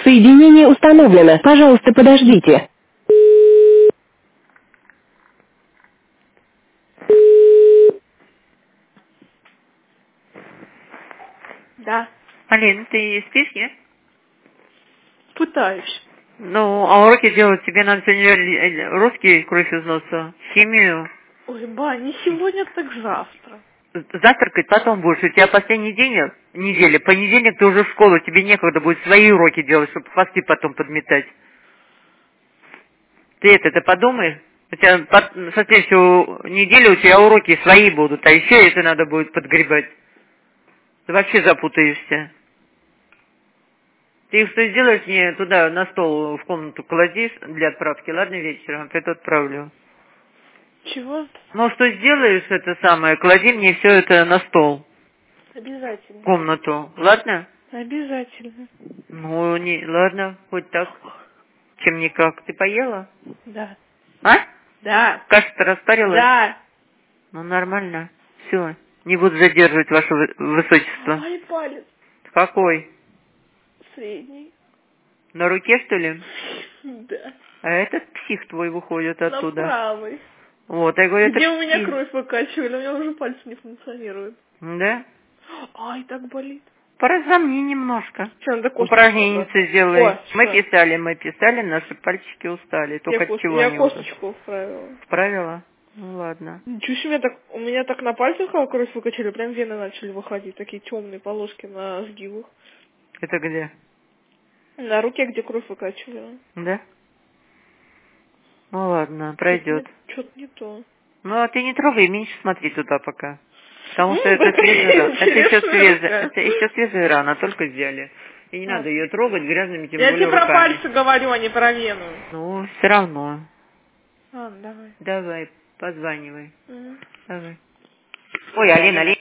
Соединение установлено. Пожалуйста, подождите. Да, Алин, ты спишь, нет? пытаюсь. Ну, а уроки делать тебе надо сегодня русский кровь из носа, химию. Ой, ба, не сегодня, так завтра. Завтракать потом будешь. У тебя последний день недели. Понедельник ты уже в школу, тебе некогда будет свои уроки делать, чтобы хвосты потом подметать. Ты подумай. У тебя со следующего недели у тебя уроки свои будут, а еще это надо будет подгребать. Ты вообще запутаешься. Ты их что сделаешь мне туда, на стол, в комнату кладишь для отправки, ладно, вечером, а пойду отправлю. Чего? Ну, что сделаешь это самое, клади мне все это на стол, в Обязательно. комнату, ладно? Обязательно. Ну, не, ладно, хоть так, чем никак. Ты поела? Да. А? Да. Каша-то распарилась? Да. Ну, нормально. Все, не буду задерживать ваше высочество. Ай, палец. Какой? Средний. На руке, что ли? Да. А этот псих твой выходит На оттуда. правой. Вот, я говорю, это Где у меня псих. кровь выкачивали, у меня уже пальцы не функционируют. Да? Ай, так болит. Поразомни немножко. Что, надо косточку Упражнение убрать? сделай. О, Мы что? писали, наши пальчики устали. Только от чего Я они уже? косточку вправила. Справила? Ну ладно. Ничего себе, у меня так на пальцах кровь выкачали, прям вены начали выходить, такие темные полоски на сгибах. Это где? На руке, где кровь выкачивала. Да? Ну ладно, пройдет. Что-то не то. Ну а ты не трогай, меньше смотри туда пока. Потому что это Какая свежая рана. интересная Это еще свежая рана, только взяли. И не надо рука. ее трогать грязными, тем Я тебе более про руками. пальцы говорю, а не про вену. Ну, все равно. Ладно, давай. Давай, позванивай. Мгм. Давай. Ой, Алина,